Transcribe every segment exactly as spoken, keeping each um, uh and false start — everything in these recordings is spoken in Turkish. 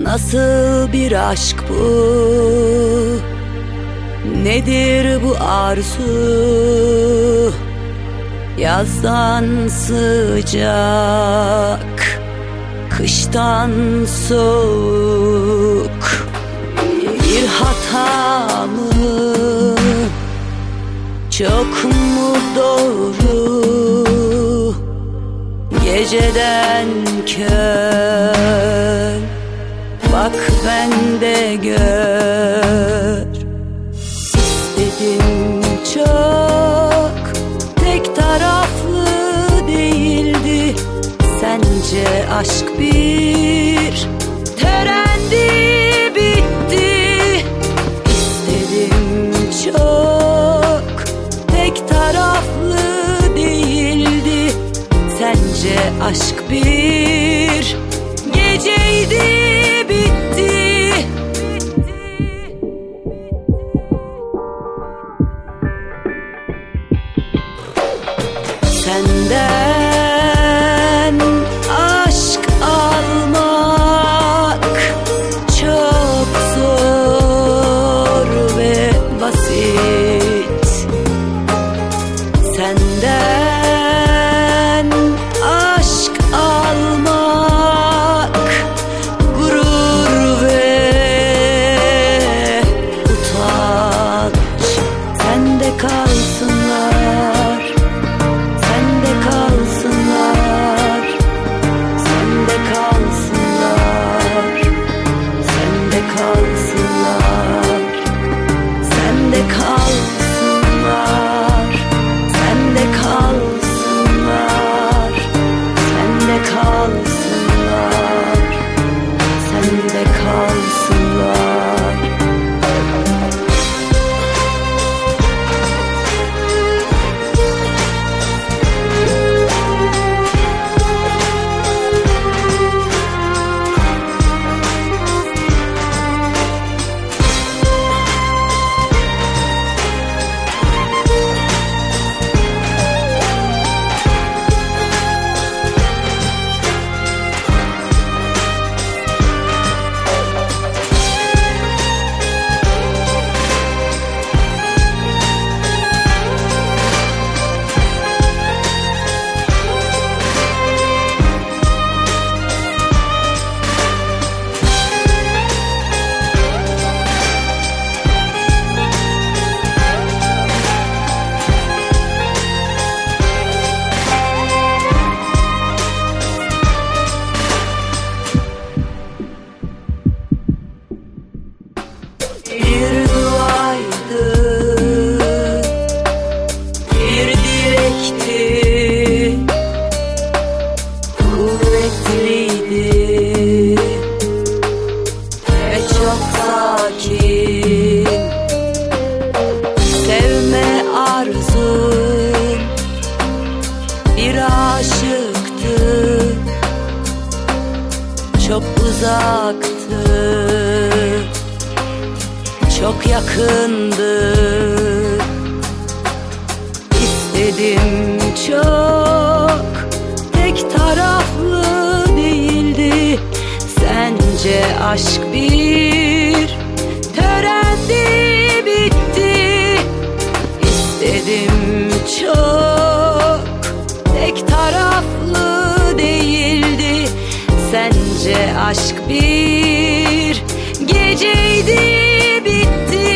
Nasıl bir aşk bu? Nedir bu arzu? Yazdan sıcak, kıştan soğuk. Bir hata mı? Çok mu doğru? Geceden kör, bak ben de gör. İstedim çok, tek taraflı değildi. Sence aşk bir törendi, bitti. İstedim çok, tek taraflı değildi. Sence aşk bir geceydi, bitti. Senden aşk almak çok zor ve basit. Senden aşk almak gurur ve utanç. Sende kalsınlar, sende kalsınlar, sende kalsınlar, sende kalsınlar, sende kalsınlar, sende kalsınlar, sende kalsınlar, sende kalsınlar. Bir duaydı, bir dilekti, kuvvetliydi ve çok sakin. Sevme arzum bir aşıktı, çok uzaktı, çok yakındı. İstedim çok, tek taraflı değildi. Sence aşk bir törendi, bitti. İstedim çok, tek taraflı değildi. Sence aşk bir geceydi, bitti.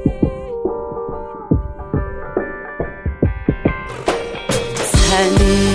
Sen